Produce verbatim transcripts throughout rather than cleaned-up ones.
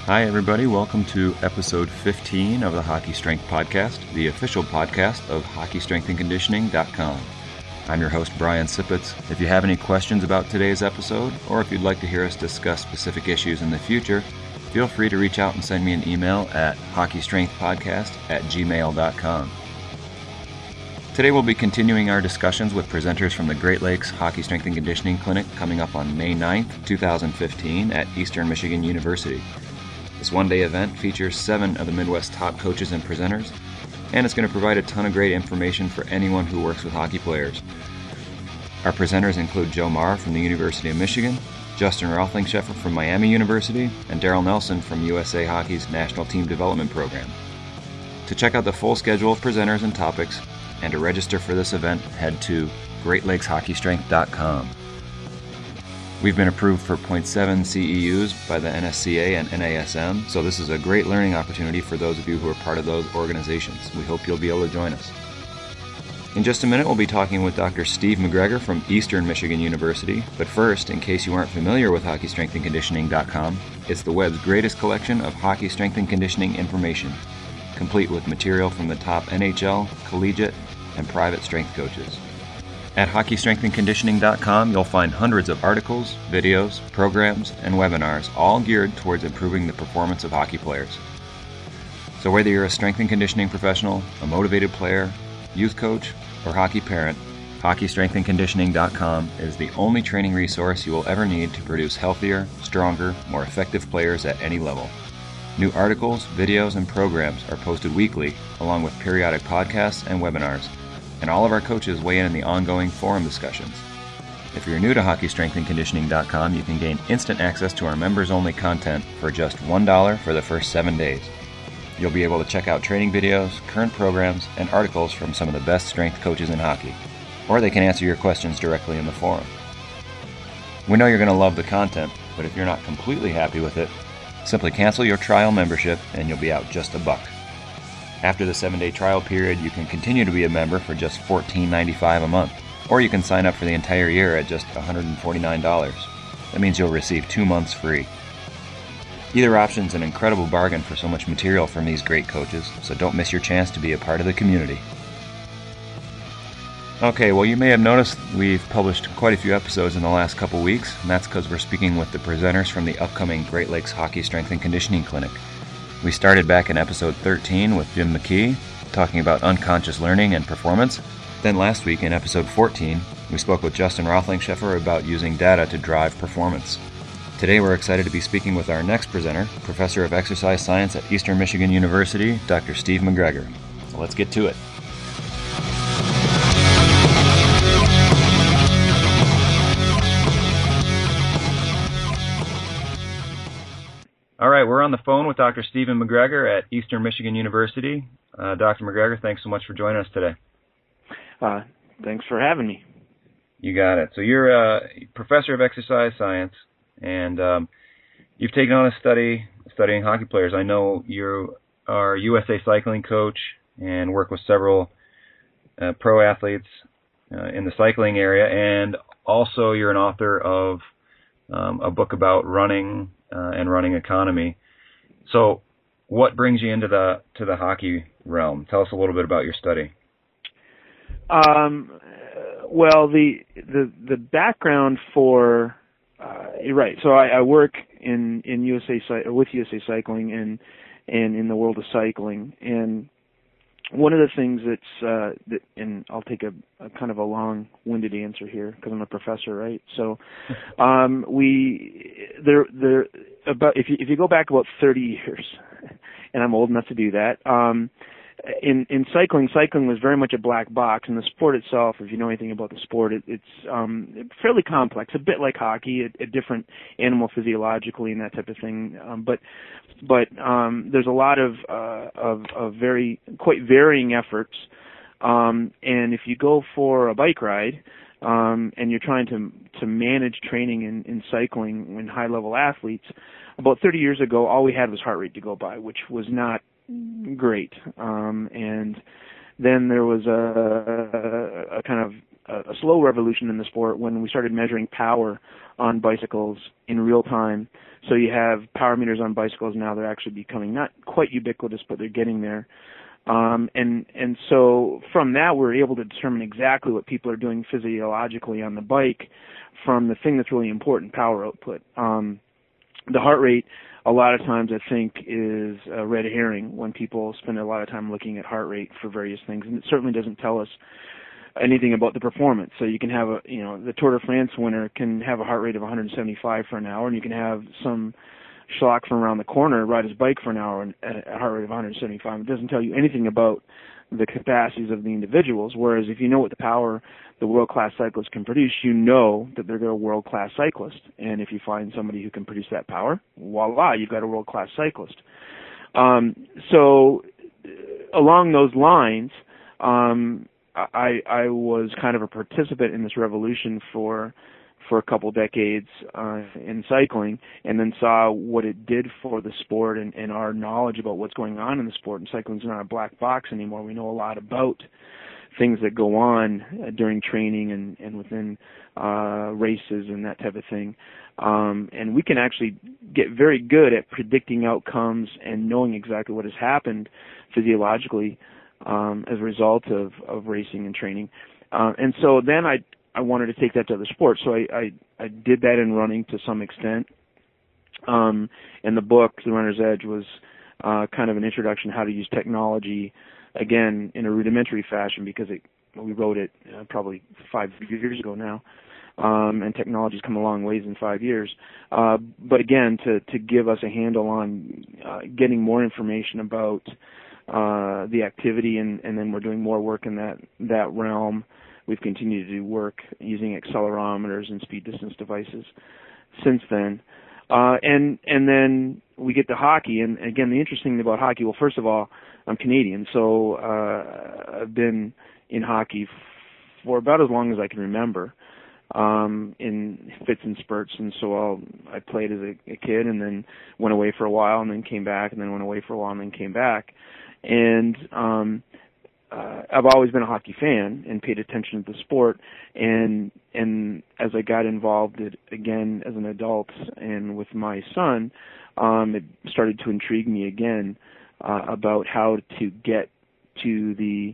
Hi, everybody. Welcome to episode fifteen of the Hockey Strength Podcast, the official podcast of hockey strength and conditioning dot com. I'm your host, Brian Sippets. If you have any questions about today's episode, or if you'd like to hear us discuss specific issues in the future, feel free to reach out and send me an email at hockey strength podcast at gmail dot com. Today we'll be continuing our discussions with presenters from the Great Lakes Hockey Strength and Conditioning Clinic coming up on May ninth, twenty fifteen at Eastern Michigan University. This one-day event features seven of the Midwest's top coaches and presenters, and it's going to provide a ton of great information for anyone who works with hockey players. Our presenters include Joe Marr from the University of Michigan, Justin Rothlingscheffer from Miami University, and Daryl Nelson from U S A Hockey's National Team Development Program. To check out the full schedule of presenters and topics, and to register for this event, head to great lakes hockey strength dot com. We've been approved for point seven C E Us by the N S C A and N A S M, so this is a great learning opportunity for those of you who are part of those organizations. We hope you'll be able to join us. In just a minute, we'll be talking with Doctor Steve McGregor from Eastern Michigan University, but first, in case you aren't familiar with hockey strength and conditioning dot com, it's the web's greatest collection of hockey strength and conditioning information, complete with material from the top N H L, collegiate, and private strength coaches. At hockey strength and conditioning dot com, you'll find hundreds of articles, videos, programs, and webinars, all geared towards improving the performance of hockey players. So whether you're a strength and conditioning professional, a motivated player, youth coach, or hockey parent, hockey strength and conditioning dot com is the only training resource you will ever need to produce healthier, stronger, more effective players at any level. New articles, videos, and programs are posted weekly, along with periodic podcasts and webinars, and all of our coaches weigh in in the ongoing forum discussions. If you're new to hockey strength and conditioning dot com, you can gain instant access to our members-only content for just one dollar for the first seven days. You'll be able to check out training videos, current programs, and articles from some of the best strength coaches in hockey, or they can answer your questions directly in the forum. We know you're going to love the content, but if you're not completely happy with it, simply cancel your trial membership and you'll be out just a buck. After the seven-day trial period, you can continue to be a member for just fourteen ninety-five a month, or you can sign up for the entire year at just one hundred forty-nine dollars. That means you'll receive two months free. Either option's an incredible bargain for so much material from these great coaches, so don't miss your chance to be a part of the community. Okay, well, you may have noticed we've published quite a few episodes in the last couple weeks, and that's because we're speaking with the presenters from the upcoming Great Lakes Hockey Strength and Conditioning Clinic. We started back in episode thirteen with Jim McKee, talking about unconscious learning and performance. Then last week in episode fourteen, we spoke with Justin Rothlingscheffer about using data to drive performance. Today we're excited to be speaking with our next presenter, Professor of Exercise Science at Eastern Michigan University, Doctor Steve McGregor. So let's get to it. All right, we're on the phone with Doctor Stephen McGregor at Eastern Michigan University. Uh, Doctor McGregor, thanks so much for joining us today. Uh, thanks for having me. You got it. So you're a professor of exercise science, and um, you've taken on a study studying hockey players. I know you are a U S A cycling coach and work with several uh, pro athletes uh, in the cycling area, and also you're an author of um, a book about running Uh, and running economy. So what brings you into the to the hockey realm? Tell us a little bit about your study. Um, well, the the the background for uh, you're right. So I, I work in in U S A with U S A Cycling and and in the world of cycling. And one of the things that's uh, that, and I'll take a, a kind of a long-winded answer here because I'm a professor, right? So um, we there there about if you if you go back about thirty years, and I'm old enough to do that. Um, in in cycling, cycling was very much a black box, and the sport itself, if you know anything about the sport, it, it's um, fairly complex, a bit like hockey, a, a different animal physiologically and that type of thing. Um, but but um, there's a lot of, uh, of of very quite varying efforts, um, and if you go for a bike ride, um, and you're trying to to manage training in, in cycling when high level athletes, about thirty years ago, all we had was heart rate to go by, which was not great. Um, and then there was a, a, a kind of a, a slow revolution in the sport when we started measuring power on bicycles in real time. So you have power meters on bicycles now. They're actually becoming not quite ubiquitous, but they're getting there. Um, and and so from that, we're able to determine exactly what people are doing physiologically on the bike from the thing that's really important, power output. Um, the heart rate, a lot of times, I think, is a red herring when people spend a lot of time looking at heart rate for various things, and it certainly doesn't tell us anything about the performance. So you can have a, you know, the Tour de France winner can have a heart rate of one hundred seventy-five for an hour, and you can have some schlock from around the corner ride his bike for an hour at a heart rate of one hundred seventy-five. It doesn't tell you anything about the capacities of the individuals, whereas if you know what the power the world-class cyclists can produce, you know that they're a world-class cyclist. And if you find somebody who can produce that power, voila, you've got a world-class cyclist. Um, so along those lines, um, I, I was kind of a participant in this revolution for for a couple decades uh, in cycling, and then saw what it did for the sport and, and our knowledge about what's going on in the sport. And cycling's not a black box anymore. We know a lot about things that go on uh, during training and, and within uh, races and that type of thing. Um, and we can actually get very good at predicting outcomes and knowing exactly what has happened physiologically um, as a result of, of racing and training. Uh, and so then I I wanted to take that to other sports. So I, I, I did that in running to some extent. Um, and the book, The Runner's Edge, was uh, kind of an introduction to how to use technology, again, in a rudimentary fashion, because it, we wrote it uh, probably five years ago now. Um, and technology's come a long ways in five years. Uh, but again, to, to give us a handle on uh, getting more information about uh, the activity, and, and then we're doing more work in that, that realm. We've continued to do work using accelerometers and speed distance devices since then. Uh, and and then we get to hockey. And again, the interesting thing about hockey, well, first of all, I'm Canadian, so uh, I've been in hockey for about as long as I can remember, um, in fits and spurts. And so I'll, I played as a, a kid and then went away for a while and then came back and then went away for a while and then came back. And um, Uh, I've always been a hockey fan and paid attention to the sport, and and as I got involved it, again as an adult and with my son, um, it started to intrigue me again uh, about how to get to the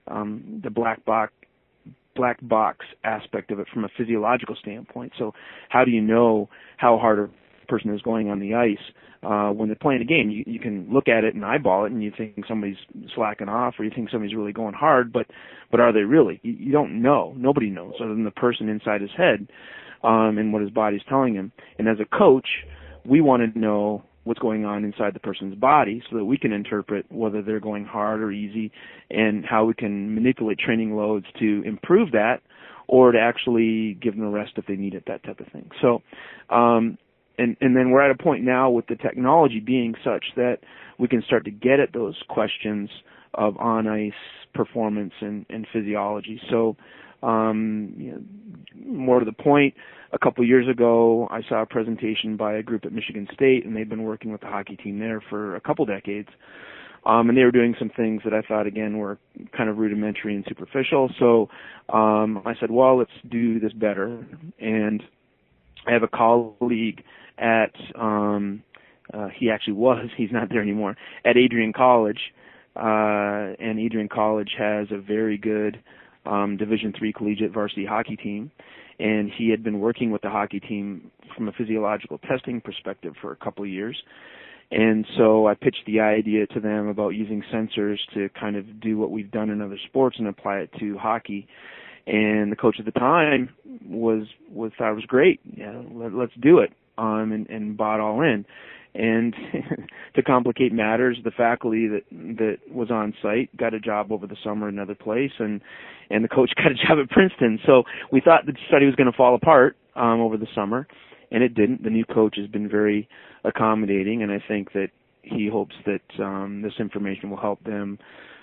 um, the black box black box aspect of it from a physiological standpoint. So how do you know how hard a person is going on the ice? Uh, when they're playing a game, you, you can look at it and eyeball it, and you think somebody's slacking off, or you think somebody's really going hard, but but are they really? You, you don't know. Nobody knows other than the person inside his head um, and what his body's telling him. And as a coach, we want to know what's going on inside the person's body so that we can interpret whether they're going hard or easy, and how we can manipulate training loads to improve that, or to actually give them a rest if they need it, that type of thing. So um, And, and then we're at a point now with the technology being such that we can start to get at those questions of on-ice performance and, and physiology. So um, you know, more to the point, a couple years ago, I saw a presentation by a group at Michigan State, and they've been working with the hockey team there for a couple decades. Um, and they were doing some things that I thought, again, were kind of rudimentary and superficial. So um, I said, well, let's do this better. And I have a colleague at, um, uh, he actually was, he's not there anymore, at Adrian College, uh, and Adrian College has a very good um, Division three collegiate varsity hockey team, and he had been working with the hockey team from a physiological testing perspective for a couple of years. And so I pitched the idea to them about using sensors to kind of do what we've done in other sports and apply it to hockey. And the coach at the time was was thought it was great. Yeah, let, let's do it. Um, and, and bought all in. And to complicate matters, the faculty that that was on site got a job over the summer in another place, and and the coach got a job at Princeton. So we thought the study was going to fall apart um, over the summer, and it didn't. The new coach has been very accommodating, and I think that he hopes that um, this information will help them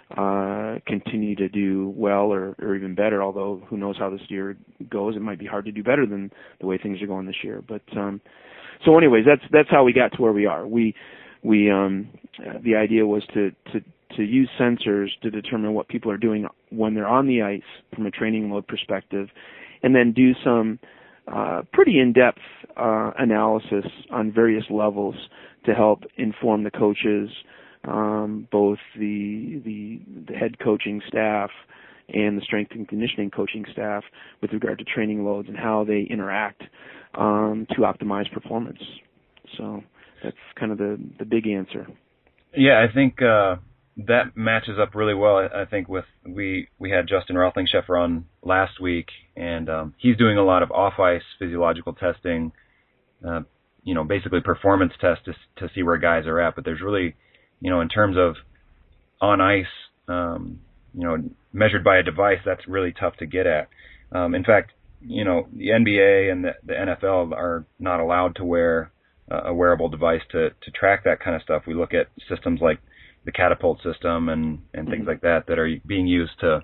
uh, continue to do well or, or even better, although who knows how this year goes. It might be hard to do better than the way things are going this year. But um, so anyways, that's that's how we got to where we are. We we um, uh, the idea was to, to to use sensors to determine what people are doing when they're on the ice from a training load perspective, and then do some uh, pretty in-depth uh, analysis on various levels to help inform the coaches, um, both the, the the head coaching staff and the strength and conditioning coaching staff with regard to training loads and how they interact um, to optimize performance. So that's kind of the, the big answer. Yeah, I think uh, that matches up really well. I think with we we had Justin Roethlingshoefer on last week, and um, he's doing a lot of off-ice physiological testing, uh, you know, basically performance tests to, to see where guys are at. But there's really, you know, in terms of on ice, um, you know, measured by a device, that's really tough to get at. Um, in fact, you know, the N B A and the, the N F L are not allowed to wear uh, a wearable device to, to track that kind of stuff. We look at systems like the Catapult system and, and things like that that are being used to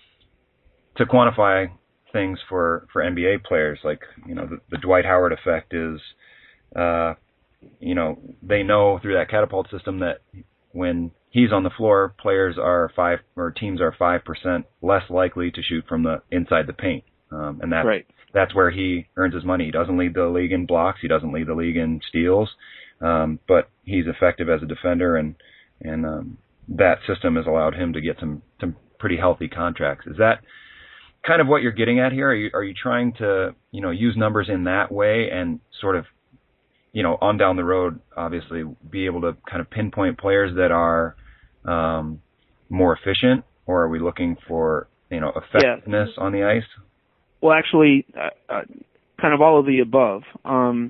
to quantify things for, for N B A players. Like, you know, the, the Dwight Howard effect is, uh, you know, they know through that Catapult system that when he's on the floor, players are five or teams are five percent less likely to shoot from the inside the paint, um, and that's right. that's where he earns his money. He doesn't lead the league in blocks, he doesn't lead the league in steals, um, but he's effective as a defender, and and um, that system has allowed him to get some some pretty healthy contracts. Is that kind of what you're getting at here? Are you are you trying to you know use numbers in that way and sort of you know on down the road, obviously, be able to kind of pinpoint players that are Um, more efficient, or are we looking for you know effectiveness yeah. on the ice? Well, actually, uh, uh, kind of all of the above. Um,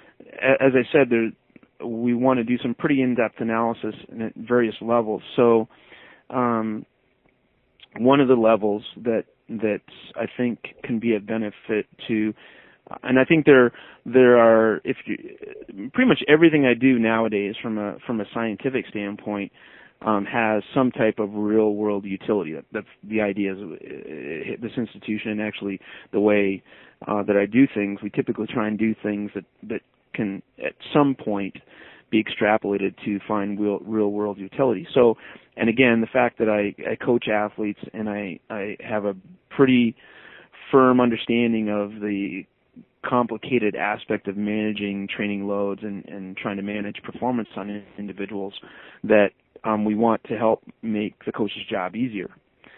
as I said, there, we want to do some pretty in-depth analysis at various levels. So, um, one of the levels that that I think can be a benefit to, and I think there there are if you, pretty much everything I do nowadays from a from a scientific standpoint. Um, has some type of real-world utility. That, that's the idea. Is uh, this institution and actually the way uh, that I do things, we typically try and do things that, that can at some point be extrapolated to find real, real-world utility. So, and again, the fact that I, I coach athletes and I, I have a pretty firm understanding of the complicated aspect of managing training loads and, and trying to manage performance on individuals, that Um, we want to help make the coach's job easier.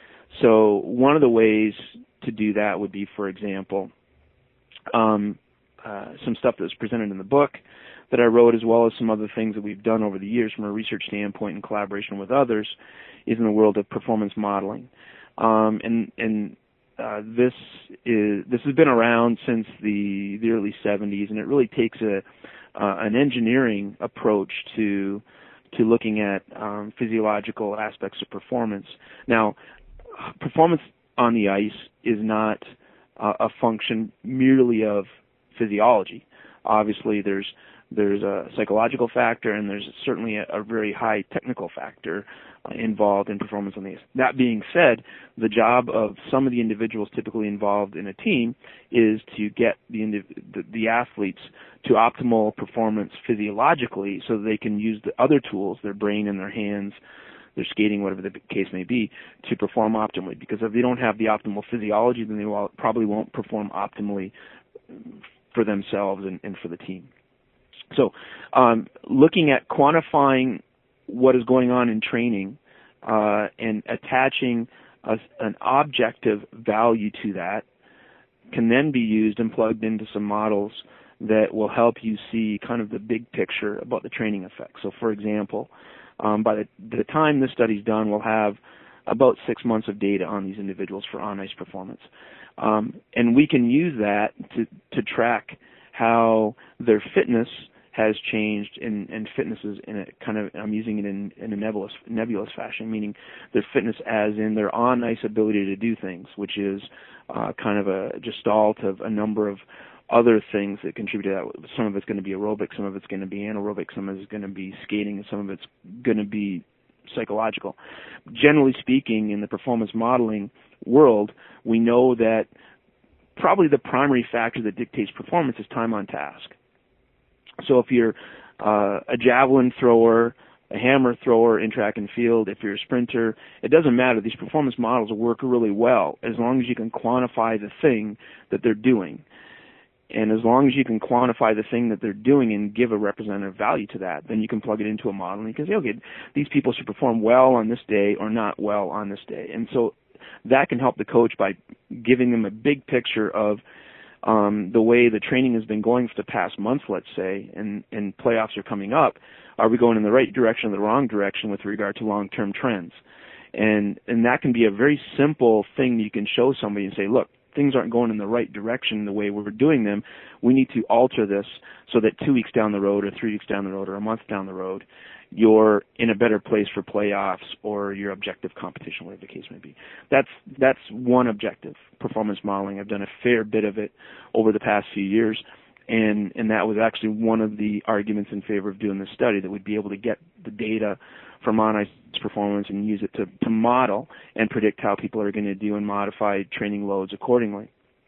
So one of the ways to do that would be, for example, um, uh, some stuff that was presented in the book that I wrote, as well as some other things that we've done over the years from a research standpoint in collaboration with others, is in the world of performance modeling. Um, and and uh, this is this has been around since the, the early seventies, and it really takes a uh, an engineering approach to to looking at um, physiological aspects of performance. Now, performance on the ice is not uh, a function merely of physiology. Obviously, there's there's a psychological factor, and there's certainly a, a very high technical factor uh, involved in performance on the ice. That being said, the job of some of the individuals typically involved in a team is to get the indiv- the, the athletes to optimal performance physiologically, so that they can use the other tools, their brain and their hands, their skating, whatever the case may be, to perform optimally. Because if they don't have the optimal physiology, then they will, probably won't perform optimally for themselves and, and for the team. So um, looking at quantifying what is going on in training uh, and attaching a, an objective value to that can then be used and plugged into some models that will help you see kind of the big picture about the training effect. So, for example, um, by the, the time this study's done, we'll have about six months of data on these individuals for on-ice performance. Um, and we can use that to, to track how their fitness has changed, in, in fitness is in a kind of, I'm using it in, in a nebulous, nebulous fashion, meaning their fitness as in their on-ice ability to do things, which is uh, kind of a gestalt of a number of other things that contribute to that. Some of it's going to be aerobic, some of it's going to be anaerobic, some of it's going to be skating, and some of it's going to be psychological. Generally speaking, in the performance modeling world, we know that probably the primary factor that dictates performance is time on task. So if you're uh, a javelin thrower, a hammer thrower in track and field, if you're a sprinter, it doesn't matter. These performance models work really well as long as you can quantify the thing that they're doing. And as long as you can quantify the thing that they're doing and give a representative value to that, then you can plug it into a model and you can say, okay, these people should perform well on this day or not well on this day. And so that can help the coach by giving them a big picture of um, the way the training has been going for the past month, let's say, and, and playoffs are coming up. Are we going in the right direction or the wrong direction with regard to long-term trends? And and that can be a very simple thing you can show somebody and say, look, things aren't going in the right direction the way we're doing them. We need to alter this so that two weeks down the road or three weeks down the road or a month down the road, you're in a better place for playoffs or your objective competition, whatever the case may be. That's that's one objective, performance modeling. I've done a fair bit of it over the past few years, and, and that was actually one of the arguments in favor of doing this study, that we'd be able to get the data from on-ice performance and use it to, to model and predict how people are going to do and modify training loads accordingly.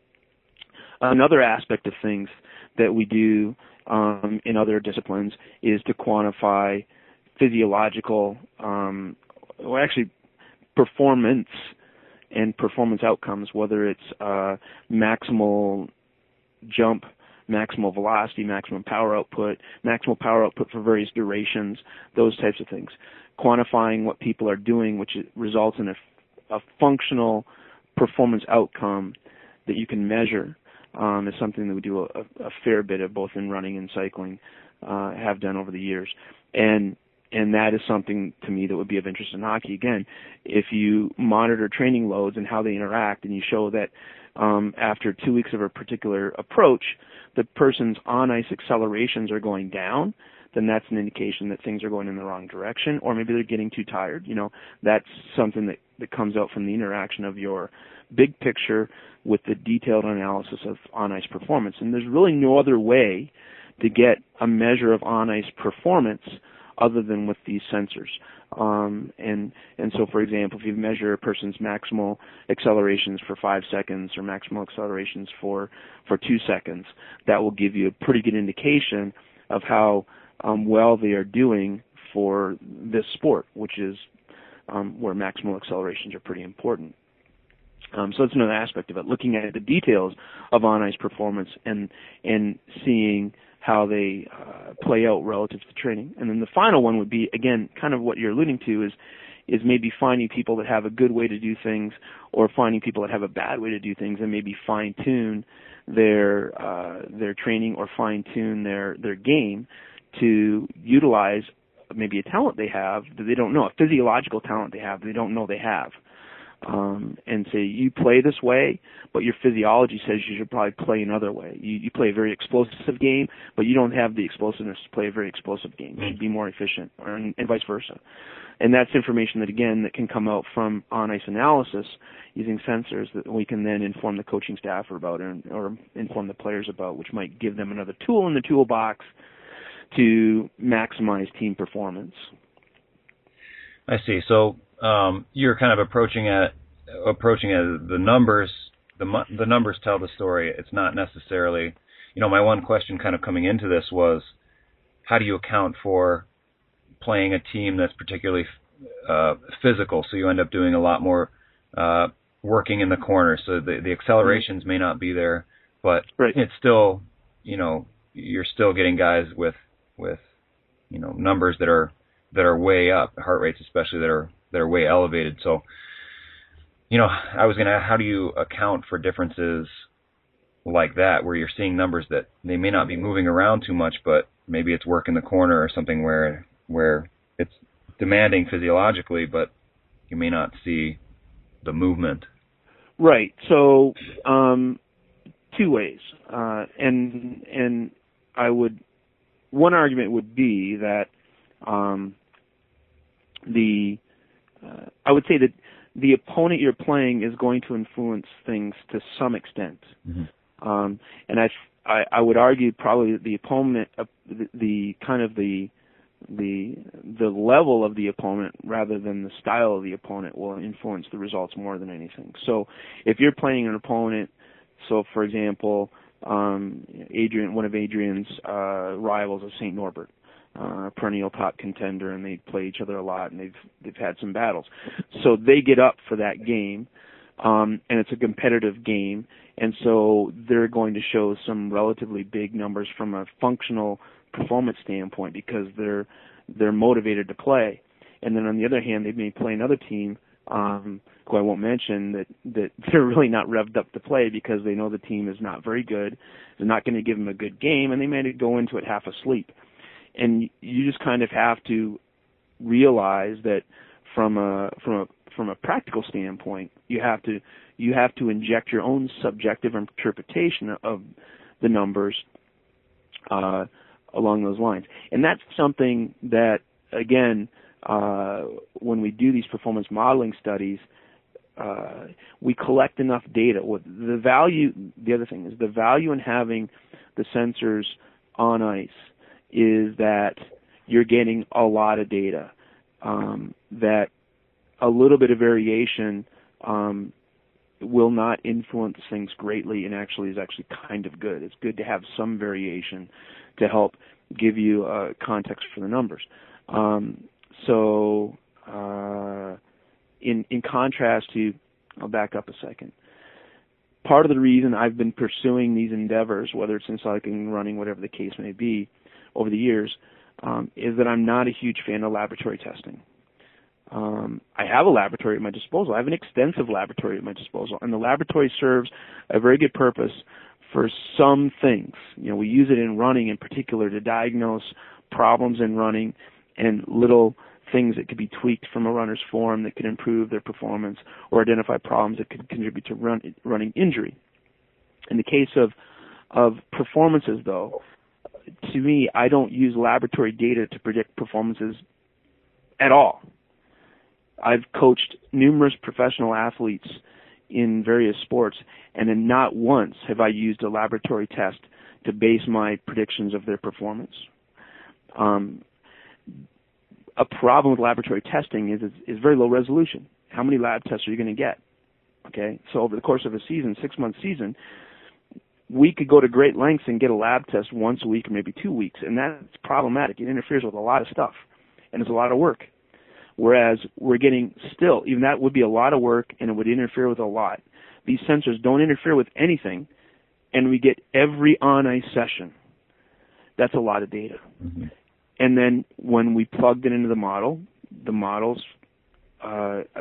Another aspect of things that we do um, in other disciplines is to quantify physiological, um, well, actually performance and performance outcomes, whether it's uh, maximal jump, maximal velocity, maximum power output, maximal power output for various durations, those types of things. Quantifying what people are doing, which results in a, a functional performance outcome that you can measure, um, is something that we do a, a fair bit of, both in running and cycling, uh, have done over the years. And and that is something to me that would be of interest in hockey. Again, if you monitor training loads and how they interact, and you show that um, after two weeks of a particular approach, the person's on-ice accelerations are going down, then that's an indication that things are going in the wrong direction, or maybe they're getting too tired. You know, that's something that, that comes out from the interaction of your big picture with the detailed analysis of on-ice performance. And there's really no other way to get a measure of on-ice performance other than with these sensors. Um, and and so, for example, if you measure a person's maximal accelerations for five seconds or maximal accelerations for, for two seconds, that will give you a pretty good indication of how um, well they are doing for this sport, which is um, where maximal accelerations are pretty important. Um, so that's another aspect of it, looking at the details of on-ice performance and and seeing how they uh, play out relative to training. And then the final one would be, again, kind of what you're alluding to, is is maybe finding people that have a good way to do things, or finding people that have a bad way to do things, and maybe fine-tune their uh, their training or fine-tune their, their game to utilize maybe a talent they have that they don't know, a physiological talent they have that they don't know they have. Um, and say, you play this way, but your physiology says you should probably play another way. You, you play a very explosive game, but you don't have the explosiveness to play a very explosive game. You should be more efficient, or, and vice versa. And that's information that, again, that can come out from on-ice analysis using sensors that we can then inform the coaching staff about, or, or inform the players about, which might give them another tool in the toolbox to maximize team performance. I see. So um, you're kind of approaching it, approaching it, the numbers, the the numbers tell the story. It's not necessarily, you know, my one question kind of coming into this was, how do you account for playing a team that's particularly uh, physical? So you end up doing a lot more uh, working in the corner. So the, the accelerations mm-hmm. may not be there, but right. it's still, you know, you're still getting guys with with, you know, numbers that are that are way up, heart rates especially that are that are way elevated. So, you know, I was gonna, how do you account for differences like that, where you're seeing numbers that they may not be moving around too much, but maybe it's work in the corner or something where where it's demanding physiologically, but you may not see the movement. Right. So, um, two ways, uh, and and I would, one argument would be that um, the uh, I would say that the opponent you're playing is going to influence things to some extent, mm-hmm. um, and I, I I would argue probably that the opponent, uh, the, the kind of the the the level of the opponent rather than the style of the opponent will influence the results more than anything. So if you're playing an opponent, so for example, um, Adrian, one of Adrian's uh, rivals is Saint Norbert. uh, perennial top contender, and they play each other a lot, and they've they've had some battles. So they get up for that game, um, and it's a competitive game, and so they're going to show some relatively big numbers from a functional performance standpoint because they're they're motivated to play. And then on the other hand, they may play another team um, who I won't mention that that they're really not revved up to play because they know the team is not very good, they're not going to give them a good game, and they may go into it half asleep. And you just kind of have to realize that from a from a from a practical standpoint, you have to you have to inject your own subjective interpretation of the numbers uh, along those lines. And that's something that, again, uh, when we do these performance modeling studies, uh, we collect enough data. The value, the other thing is the value in having the sensors on ice is that you're getting a lot of data, um, that a little bit of variation um, will not influence things greatly, and actually is actually kind of good. It's good to have some variation to help give you uh, context for the numbers. Um, so uh, in, in contrast to, I'll back up a second, part of the reason I've been pursuing these endeavors, whether it's in cycling, running, whatever the case may be, over the years, um, is that I'm not a huge fan of laboratory testing. Um, I have a laboratory at my disposal. I have an extensive laboratory at my disposal, and the laboratory serves a very good purpose for some things. You know, we use it in running in particular to diagnose problems in running and little things that could be tweaked from a runner's form that could improve their performance or identify problems that could contribute to run, running injury. In the case of of performances, though, to me, I don't use laboratory data to predict performances at all. I've coached numerous professional athletes in various sports, and then not once have I used a laboratory test to base my predictions of their performance. Um, a problem with laboratory testing is, is is very low resolution. How many lab tests are you going to get? Okay, so over the course of a season, six-month season, we could go to great lengths and get a lab test once a week or maybe two weeks, and that's problematic. It interferes with a lot of stuff, and it's a lot of work. Whereas we're getting still, even that would be a lot of work, and it would interfere with a lot. These sensors don't interfere with anything, and we get every on-ice session. That's a lot of data. Mm-hmm. And then when we plugged it into the model, the models uh, uh,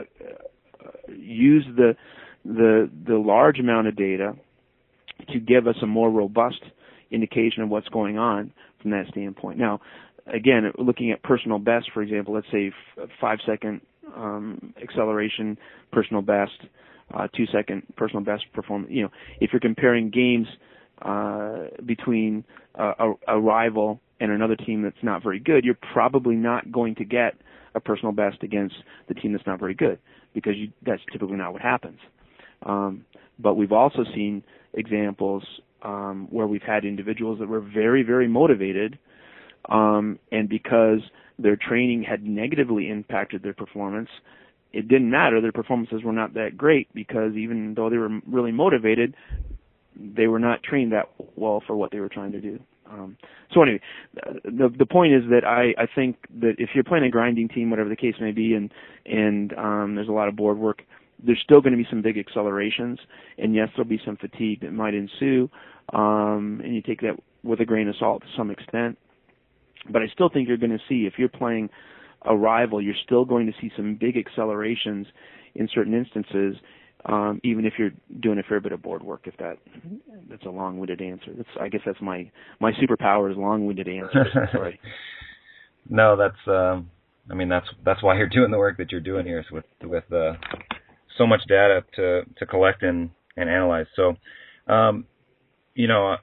use the, the the large amount of data to give us a more robust indication of what's going on from that standpoint. Now, again, looking at personal best, for example, let's say f- five-second um, acceleration, personal best, uh, two-second personal best performance. You know, if you're comparing games uh, between uh, a, a rival and another team that's not very good, you're probably not going to get a personal best against the team that's not very good because you, that's typically not what happens. Um, but we've also seen examples um, where we've had individuals that were very, very motivated, um, and because their training had negatively impacted their performance, it didn't matter. Their performances were not that great because even though they were really motivated, they were not trained that well for what they were trying to do. Um, so anyway, the the point is that I, I think that if you're playing a grinding team, whatever the case may be, and and um, there's a lot of board work, there's still going to be some big accelerations, and yes, there'll be some fatigue that might ensue, um, and you take that with a grain of salt to some extent. But I still think you're going to see, if you're playing a rival, you're still going to see some big accelerations in certain instances, um, even if you're doing a fair bit of board work. If that that's a long-winded answer. That's, I guess that's my my superpower is long-winded answers. Sorry. No, that's. Um, I mean, that's that's why you're doing the work that you're doing here, with with uh, so much data to to collect and and analyze. So, um, you know.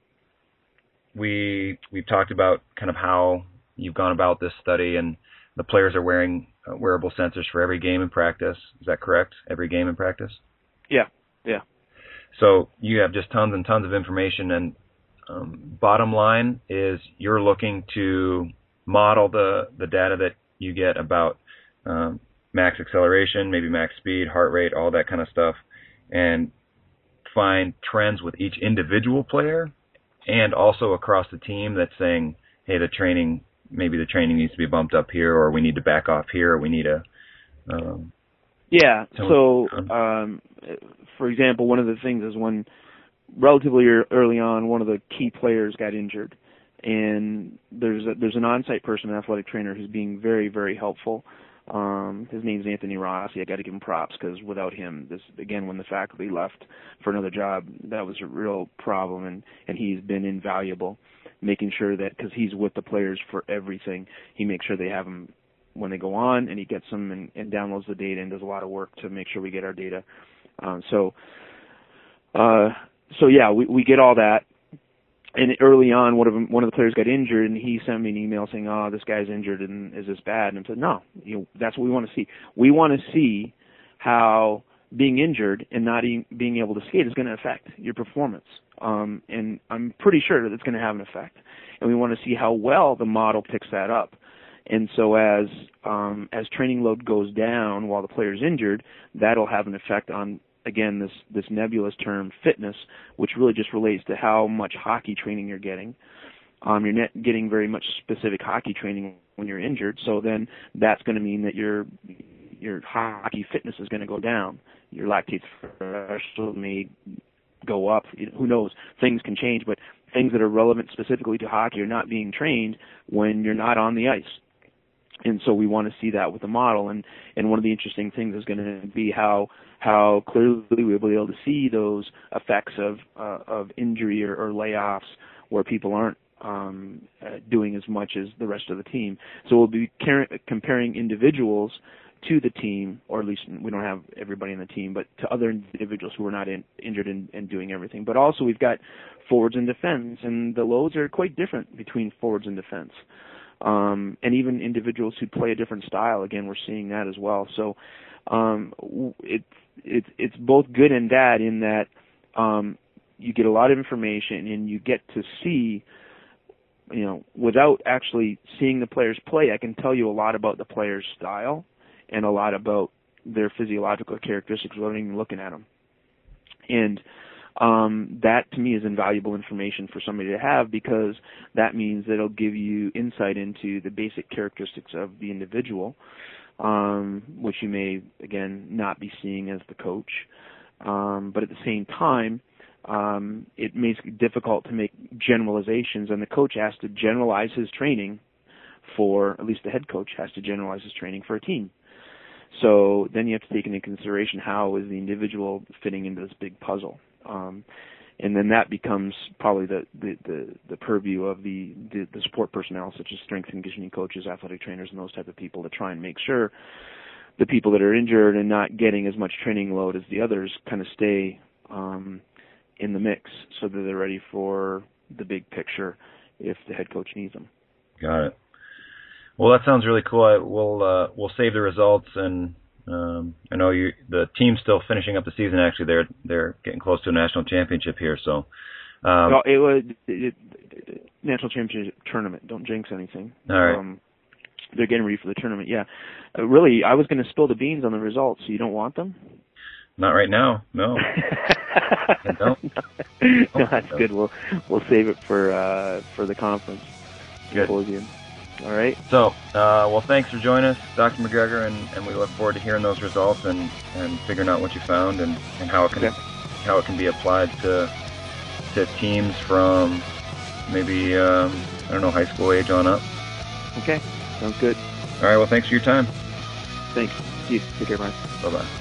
We we've talked about kind of how you've gone about this study, and the players are wearing uh, wearable sensors for every game in practice. Is that correct? Every game in practice? Yeah, yeah. So you have just tons and tons of information, and um, bottom line is you're looking to model the, the data that you get about um, max acceleration, maybe max speed, heart rate, all that kind of stuff, and find trends with each individual player, and also across the team that's saying, hey, the training maybe the training needs to be bumped up here, or we need to back off here, or we need a... Um, yeah, so, um, for example, one of the things is when relatively early on, one of the key players got injured, and there's a, there's an on-site person, an athletic trainer, who's being very, very helpful. Um, his name's Anthony Rossi. I got to give him props because without him, this again, when the faculty left for another job, that was a real problem, and, and he's been invaluable, making sure that, because he's with the players for everything, he makes sure they have them when they go on, and he gets them and, and downloads the data and does a lot of work to make sure we get our data. Um, so, uh, so yeah, we, we get all that. And early on, one of them, one of the players got injured, and he sent me an email saying, "Oh, this guy's injured, and is this bad?" And I said, "No, you know, that's what we want to see. We want to see how being injured and not e- being able to skate is going to affect your performance. Um, and I'm pretty sure that it's going to have an effect. And we want to see how well the model picks that up. And so as um, as training load goes down while the player's injured, that'll have an effect on." Again, this, this nebulous term, fitness, which really just relates to how much hockey training you're getting. Um, you're not getting very much specific hockey training when you're injured, so then that's going to mean that your your hockey fitness is going to go down. Your lactate threshold may go up. Who knows? Things can change, but things that are relevant specifically to hockey are not being trained when you're not on the ice. And so we want to see that with the model. And, and one of the interesting things is going to be how how clearly we'll be able to see those effects of uh, of injury or, or layoffs where people aren't um, uh, doing as much as the rest of the team. So we'll be car- comparing individuals to the team, or at least we don't have everybody in the team, but to other individuals who are not in, injured and, and doing everything. But also we've got forwards and defense, and the loads are quite different between forwards and defense. Um, and even individuals who play a different style, again, we're seeing that as well. So um, it's it's it's both good and bad in that um, you get a lot of information and you get to see, you know, without actually seeing the players play, I can tell you a lot about the player's style and a lot about their physiological characteristics without even looking at them. And Um, that to me is invaluable information for somebody to have, because that means that it'll give you insight into the basic characteristics of the individual, um, which you may, again, not be seeing as the coach. Um, but at the same time, um, it makes it difficult to make generalizations, and the coach has to generalize his training for, at least the head coach has to generalize his training for a team. So then you have to take into consideration how is the individual fitting into this big puzzle. Um, and then that becomes probably the, the, the, the purview of the, the, the support personnel, such as strength and conditioning coaches, athletic trainers, and those type of people, to try and make sure the people that are injured and not getting as much training load as the others kind of stay um, in the mix so that they're ready for the big picture if the head coach needs them. Got it. Well, that sounds really cool. I, we'll uh, we'll save the results, and um, I know you. The team's still finishing up the season. Actually, they're they're getting close to a national championship here. So, um, well, it was it, it, national championship tournament. Don't jinx anything. All right. Um, they're getting ready for the tournament. Yeah, uh, really, I was going to spill the beans on the results. So you don't want them? Not right now. No. I don't. No, that's good. We'll we'll save it for uh, for the conference. Good. Symposium. All right. So, uh, well, thanks for joining us, Doctor McGregor, and, and we look forward to hearing those results and, and figuring out what you found and, and how it can okay. how it can be applied to to teams from maybe um, I don't know high school age on up. Okay, sounds good. All right. Well, thanks for your time. Thanks. See you. Take care, Brian. Bye bye.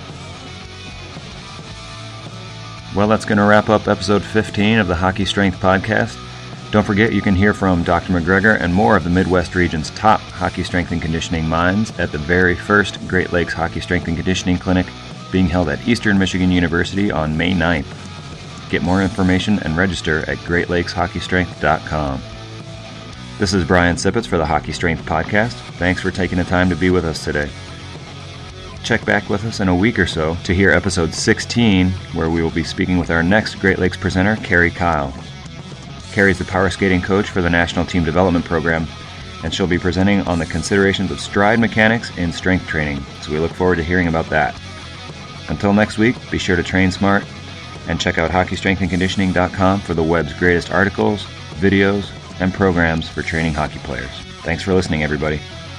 Well, that's going to wrap up episode fifteen of the Hockey Strength Podcast. Don't forget, you can hear from Doctor McGregor and more of the Midwest region's top hockey strength and conditioning minds at the very first Great Lakes Hockey Strength and Conditioning Clinic being held at Eastern Michigan University on May ninth. Get more information and register at great lakes hockey strength dot com. This is Brian Sippets for the Hockey Strength Podcast. Thanks for taking the time to be with us today. Check back with us in a week or so to hear episode sixteen, where we will be speaking with our next Great Lakes presenter, Carrie Kyle. Carrie's the power skating coach for the National Team Development Program, and she'll be presenting on the considerations of stride mechanics in strength training, so we look forward to hearing about that. Until next week, be sure to train smart, and check out hockey strength and conditioning dot com for the web's greatest articles, videos, and programs for training hockey players. Thanks for listening, everybody.